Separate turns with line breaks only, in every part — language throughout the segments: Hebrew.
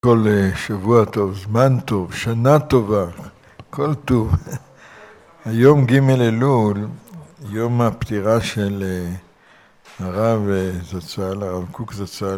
כל שבוע טוב, זמן טוב, שנה טובה, כל טוב. היום ג' אלול, יום הפטירה של הרב זצ"ל, הרב קוק זצ"ל.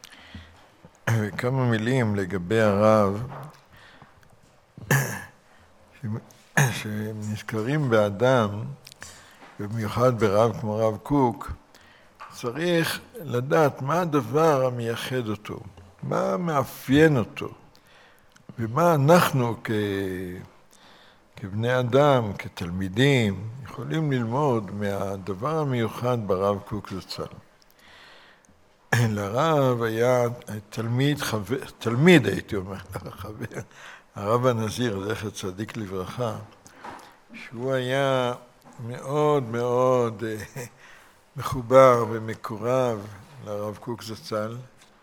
כמה מילים לגבי הרב שנזכרים באדם, במיוחד ברב כמו רב קוק, צריך לדעת מה הדבר המייחד אותו. מה מאפיין אותו, ומה אנחנו כבני אדם, כתלמידים, יכולים ללמוד מהדבר המיוחד ברב קוק זצ"ל. לרב היה תלמיד הייתי אומר, הרב הנזיר, זכר צדיק לברכה, שהוא היה מאוד מאוד מחובר ומקורב לרב קוק זצ"ל,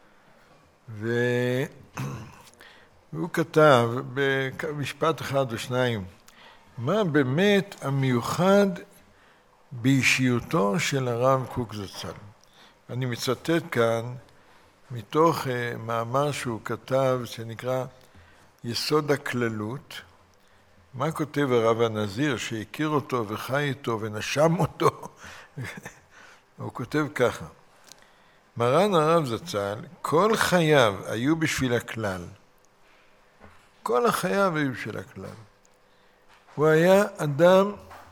והוא כתב במשפט אחד או שניים, מה באמת המיוחד באישיותו של הרב קוק זצ"ל. אני מצטט כאן מתוך מאמר שהוא כתב שנקרא יסוד הכללות. מה כותב הרב הנזיר שהכיר אותו וחי איתו ונשם אותו? הוא כותב ככה, מרן הרב זצ"ל, כל חייו היו בשביל הכלל. כל החייו היו בשביל הכלל. הוא היה אדם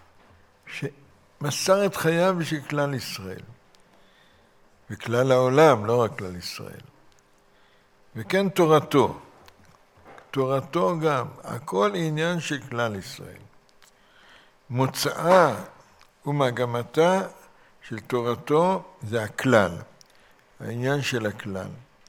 שמסר את חייו בשביל כלל ישראל. וכלל העולם, לא רק כלל ישראל. וכן תורתו. תורתו גם, הכל עניין של כלל ישראל. מוצאה ומגמתה של תורתו זה הכלל. העניין של הכלל.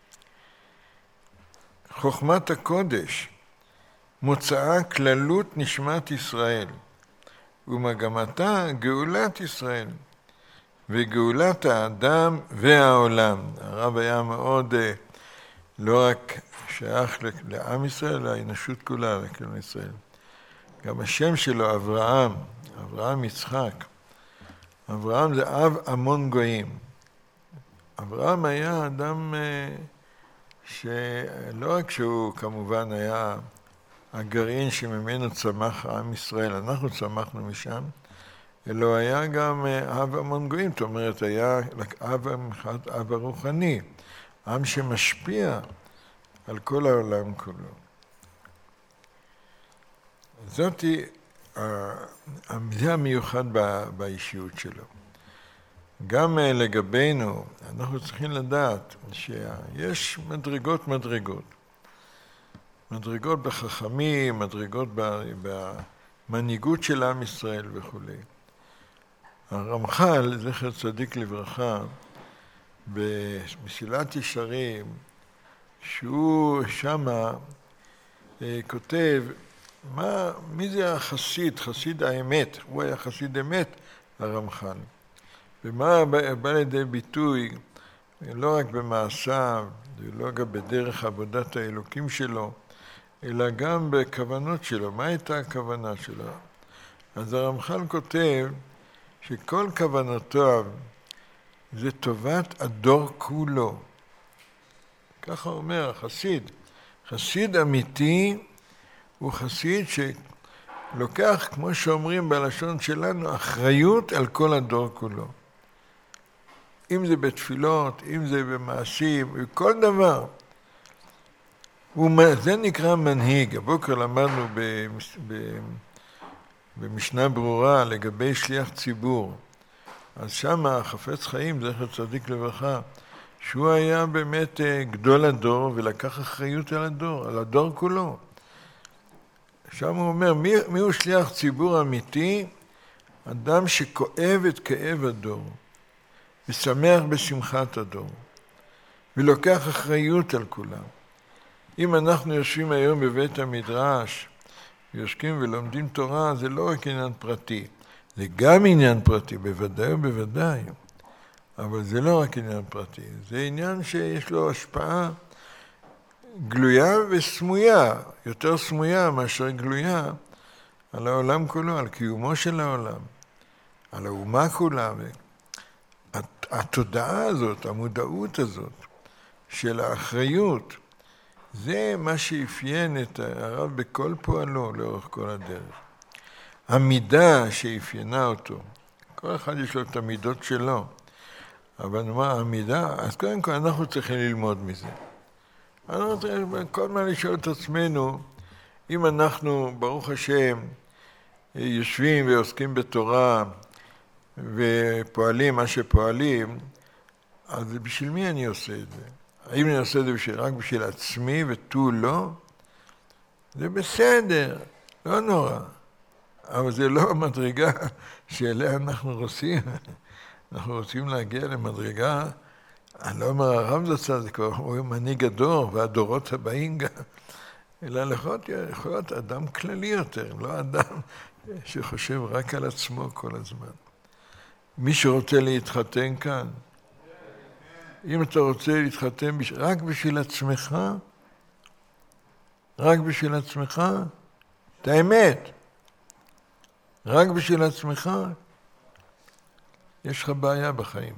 חוכמת הקודש, מוצאה כללות נשמת ישראל, ומגמתה גאולת ישראל, וגאולת האדם והעולם. הרב היה מאוד לא רק שייך לעם ישראל, אלא האנושות כולה, לכלל ישראל. גם השם שלו אברהם, אברהם יצחק. אברהם זה אב המון גויים. אברהם היה אדם שלא רק שהוא כמובן היה הגרעין שממנו צמח עם ישראל, אנחנו צמחנו משם, אלא היה גם אב המון גויים, זאת אומרת, היה אב הרוחני, עם שמשפיע על כל העולם כולו. זה המיוחד באישיות שלו. גם לגבינו, אנחנו צריכים לדעת שיש מדרגות. מדרגות בחכמים, מדרגות במנהיגות של עם ישראל וכו'. הרמח"ל, זכר צדיק לברכה, במסילת ישרים, שהוא שמה כותב, מי זה החסיד, חסיד האמת? הוא היה חסיד אמת, הרמח"ל. ומה בא לידי ביטוי, לא רק במעשיו, ולא גם בדרך עבודת האלוקים שלו, אלא גם בכוונות שלו. מה הייתה הכוונה שלו? אז הרמח"ל כותב שכל כוונותיו זה טובת הדור כולו. ככה אומר החסיד. חסיד אמיתי הוא חסיד שלוקח, כמו שאומרים בלשון שלנו, אחריות על כל הדור כולו. אם זה בתפילות, אם זה במעשים, בכל דבר. זה נקרא מנהיג. הבוקר למדנו במשנה ברורה לגבי שליח ציבור. אז שם החפץ חיים, זכר צדיק לברכה, שהוא היה באמת גדול הדור ולקח אחריות על הדור כולו. שם הוא אומר, מי הוא שליח ציבור אמיתי? אדם שכואב את כאב הדור. ושמח בשמחת הדור, ולוקח אחריות על כולם. אם אנחנו יושבים היום בבית המדרש, ויושבים ולומדים תורה, זה לא רק עניין פרטי, זה גם עניין פרטי, בוודאי ובוודאי, אבל זה לא רק עניין פרטי, זה עניין שיש לו השפעה גלויה וסמויה, יותר סמויה מאשר גלויה, על העולם כולו, על קיומו של העולם, על האומה כולה. התודעה הזאת, המודעות הזאת של האחריות, זה מה שאפיין את הרב בכל פועלו לאורך כל הדרך. המידה שאפיינה אותו, כל אחד יש לו את המידות שלו, אבל נאמר המידה, אז קודם כל אנחנו צריכים ללמוד מזה. אנחנו צריכים כל מה לשאול את עצמנו, אם אנחנו, ברוך השם, יושבים ועוסקים בתורה ופועלים מה שפועלים, אז בשביל מי אני עושה את זה? האם אני עושה את זה רק בשביל עצמי ותו לא? זה בסדר, לא נורא. אבל זה לא המדרגה שאליה אנחנו רוצים. אנחנו רוצים להגיע למדרגה, אני לא אומר הרב זצ"ל, זה כבר מנהיג הדור והדורות הבאים גם, אלא יכול להיות אדם כללי יותר, לא אדם שחושב רק על עצמו כל הזמן. מי שרוצה להתחתן כאן, אם אתה רוצה להתחתן רק בשביל עצמך, רק בשביל עצמך, את האמת, רק בשביל עצמך, יש לך בעיה בחיים.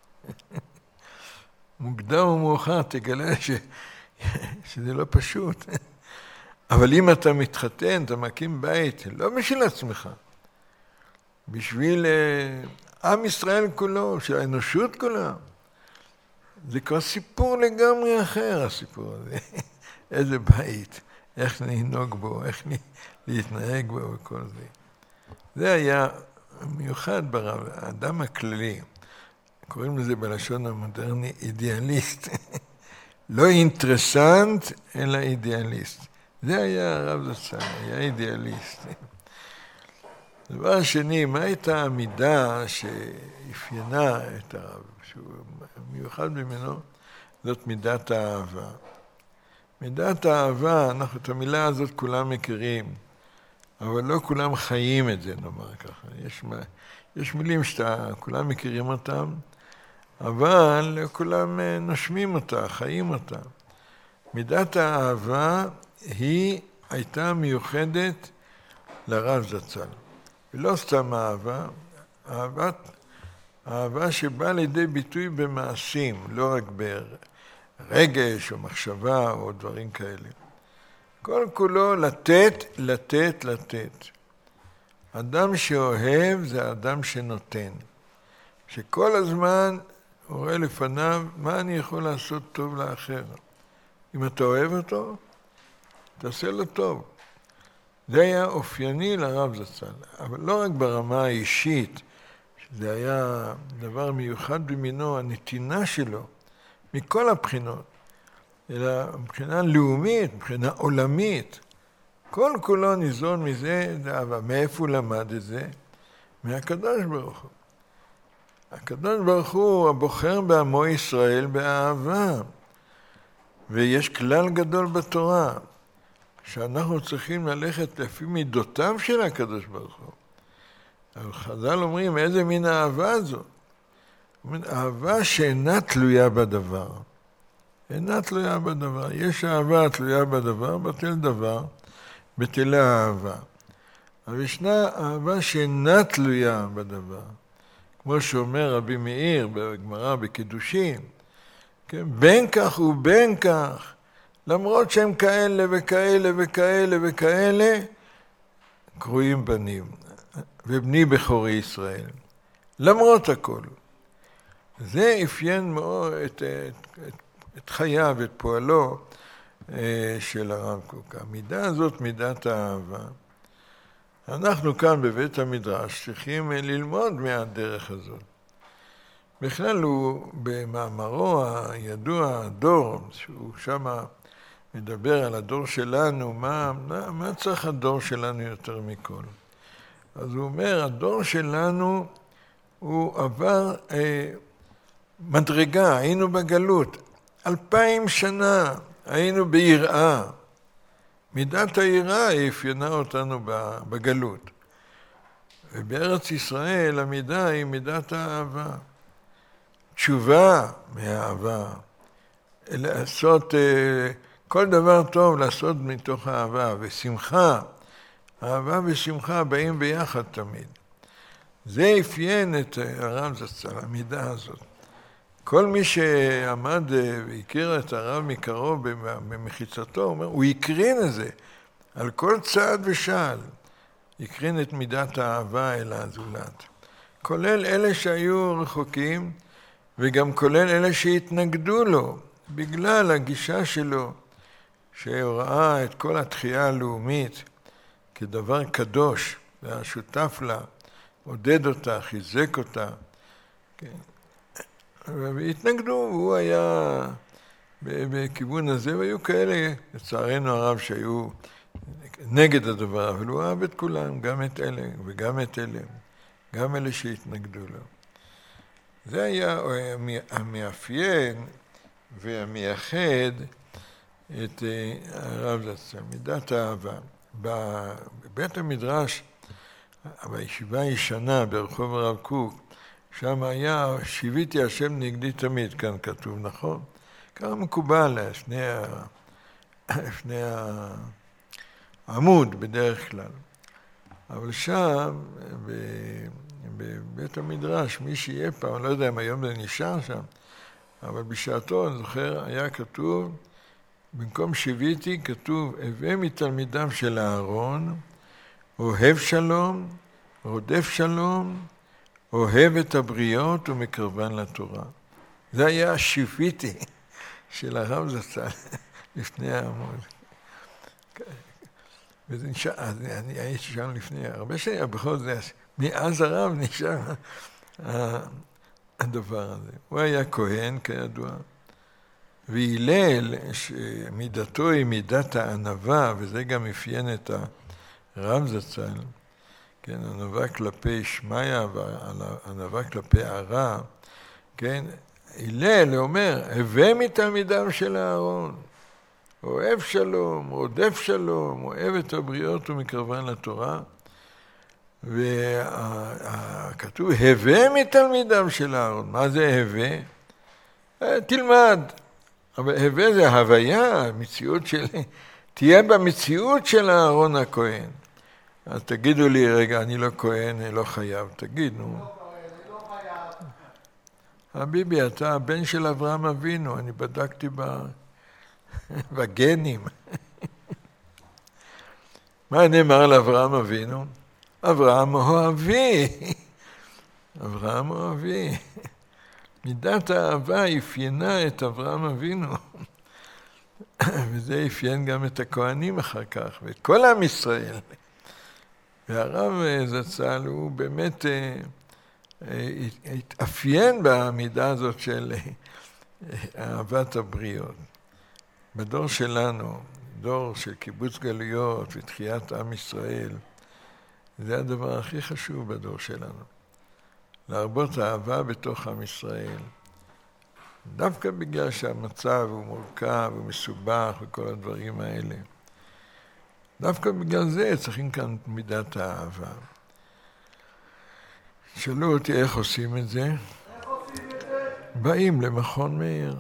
מוקדם ומאוחר תגלה שזה לא פשוט. אבל אם אתה מתחתן, אתה מקים בית, לא בשביל עצמך, בשביל עם ישראל כולו, של האנושות כולה. זה כבר סיפור לגמרי אחר, הסיפור הזה. איזה בית, איך לנהוג בו, איך להתנהג בו וכל זה. זה היה מיוחד ברב, האדם הכללי. קוראים לזה בלשון המודרני אידיאליסט. לא אינטרסנט, אלא אידיאליסט. זה היה הרב זצ"ל, היה אידיאליסט. דבר שני, מה הייתה המידה שאפיינה את הרב, שהוא מיוחד ממנו? זאת מידת האהבה. מידת האהבה, אנחנו את המילה הזאת כולם מכירים, אבל לא כולם חיים את זה, נאמר ככה. יש מילים שכולם מכירים אותם, אבל כולם נושמים אותה, חיים אותה. מידת האהבה היא הייתה מיוחדת לרב זצ"ל. ולא סתם אהבה, אהבה שבאה לידי ביטוי במעשים, לא רק ברגש או מחשבה או דברים כאלה. כל כולו לתת, לתת, לתת. אדם שאוהב זה אדם שנותן. שכל הזמן הוא רואה לפניו מה אני יכול לעשות טוב לאחר. אם אתה אוהב אותו, תעשה לו טוב. זה היה אופייני לרב זצ"ל, אבל לא רק ברמה האישית, שזה היה דבר מיוחד במינו, הנתינה שלו, מכל הבחינות, אלא מבחינה לאומית, מבחינה עולמית. כל כולו ניזון מזה, אבל מאיפה הוא למד את זה? מהקדוש ברוך הוא. הקדוש ברוך הוא הבוחר בעמו ישראל באהבה. ויש כלל גדול בתורה, שאנחנו צריכים ללכת לפי מידותיו של הקדוש ברוך הוא. אבל חז"ל אומרים, איזה מין אהבה הזאת? אהבה שאינה תלויה בדבר. אינה תלויה בדבר. יש אהבה תלויה בדבר, בטל דבר, בטלה אהבה. אבל ישנה אהבה שאינה תלויה בדבר. כמו שאומר רבי מאיר בגמרא בקידושין, כן? בין כך ובין כך, למרות שהם כאלה וכאלה וכאלה וכאלה, קרויים בנים, ובני בכורי ישראל. למרות הכל. זה אפיין מאוד את חייו, את פועלו של הרב קוק. המידה הזאת, מידת האהבה. אנחנו כאן בבית המדרש צריכים ללמוד מהדרך הזאת. בכלל הוא במאמרו הידוע, הדור, שהוא שם מדבר על הדור שלנו, מה צריך הדור שלנו יותר מכל? אז הוא אומר, הדור שלנו הוא עבר מדרגה, היינו בגלות, 2000 שנה היינו ביראה. מידת היראה אפיינה אותנו בגלות. ובארץ ישראל המידה היא מידת האהבה. תשובה מהאהבה. לעשות כל דבר טוב, לעשות מתוך האהבה. ושמחה, אהבה ושמחה באים ביחד תמיד. זה אפיין את הרב זצ"ל, המידה הזאת. כל מי שעמד והכיר את הרב מקרוב במחיצתו, הוא הקרין את זה על כל צעד ושעל. הקרין את מידת האהבה אל הזולת. כולל אלה שהיו רחוקים, וגם כולל אלה שהתנגדו לו, בגלל הגישה שלו, שהוא ראה את כל התחייה הלאומית כדבר קדוש, והיה שותף לה, עודד אותה, חיזק אותה. כן. והתנגדו, והוא היה בכיוון הזה, והיו כאלה, לצערנו הרב, שהיו נגד הדבר, אבל הוא אהב את כולם, גם את אלה וגם את אלה, גם אלה שהתנגדו לו. זה היה המאפיין והמייחד את הרב זצ"ל, מידת האהבה. בבית המדרש, בישיבה הישנה ברחוב הרב קוק, שם היה שיוויתי השם נגדי תמיד, כאן כתוב, נכון? ככה מקובל, לפני העמוד בדרך כלל. אבל שם, בבית המדרש, מי שיהיה פעם, אני לא יודע אם היום זה נשאר שם, אבל בשעתו, אני זוכר, היה כתוב, במקום שיוויתי, כתוב, הווה מתלמידיו של אהרון, אוהב שלום, רודף שלום, אוהב את הבריות ומקרבן לתורה. זה היה השיוויתי של הרב זצ"ל לפני העמוד. וזה נשאר, אני הייתי שם לפני הרבה שנים, בכל זאת, מאז הרב נשאר הדבר הזה. הוא היה כהן, כידוע, והילל שמידתו היא מידת הענווה, וזה גם אפיין את הרב זצ"ל, כן, ענווה כלפי שמיה וענווה כלפי הרע, כן, הילל אומר, הווה מתלמידיו של אהרון, אוהב שלום, רודף שלום, אוהב את הבריות ומקרבן לתורה, וכתוב, הווה מתלמידיו של אהרון. מה זה הווה? תלמד. אבל הווה זה הוויה, המציאות שלי, תהיה במציאות של אהרון הכהן. אז תגידו לי, רגע, אני לא כהן, אני לא חייב. תגידו. הביבי, אתה הבן של אברהם אבינו, אני בדקתי בגנים. מה נאמר לאברהם אבינו? אברהם אוהבי. אברהם אוהבי. מידת האהבה אפיינה את אברהם אבינו. וזה אפיין גם את הכהנים אחר כך, ואת כל עם ישראל. והרב זצ"ל הוא באמת התאפיין בעמידה הזאת של אהבת הבריות. בדור שלנו, דור של קיבוץ גלויות ותחיית עם ישראל, זה הדבר הכי חשוב בדור שלנו. להרבות אהבה בתוך עם ישראל. דווקא בגלל שהמצב הוא מורכב ומסובך וכל הדברים האלה. דווקא בגלל זה צריכים כאן מידת האהבה. שאלו אותי איך עושים את זה?
איך עושים את זה?
באים למכון מאיר.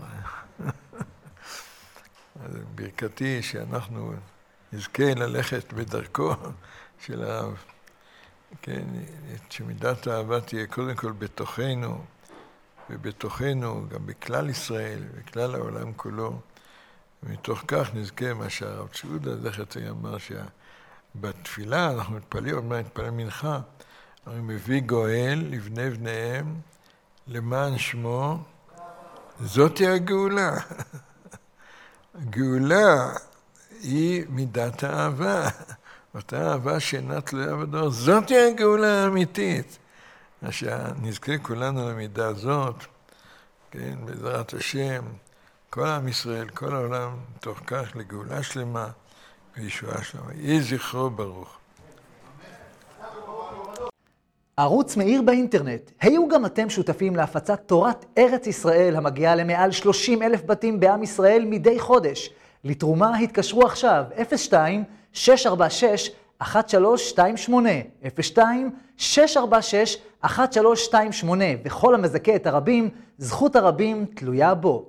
אז ברכתי שאנחנו נזכה ללכת בדרכו של הרב. כן, שמידת האהבה תהיה קודם כל בתוכנו, ובתוכנו גם בכלל ישראל, בכלל העולם כולו. ומתוך כך נזכה מה שהרב צ'ודה זכר צדיק אמר שבתפילה אנחנו מתפללים, עוד מעט נתפלל מנחה, אנחנו מביא גואל לבני בניהם למען שמו, זאת היא הגאולה. הגאולה היא מידת האהבה. אותה אהבה שאינה תלויה בדור, זאת היא הגאולה האמיתית. שנזכה כולנו למידה הזאת, כן, בעזרת השם, כל עם ישראל, כל העולם, תוך כך לגאולה שלמה וישועה שלמה. יהי זכרו ברוך.
ערוץ מאיר באינטרנט. היו גם אתם שותפים להפצת תורת ארץ ישראל המגיעה למעל 30,000 בתים בעם ישראל מדי חודש. לתרומה התקשרו עכשיו 02-646-1328, 02-646-1328, וכל המזכה את הרבים, זכות הרבים תלויה בו.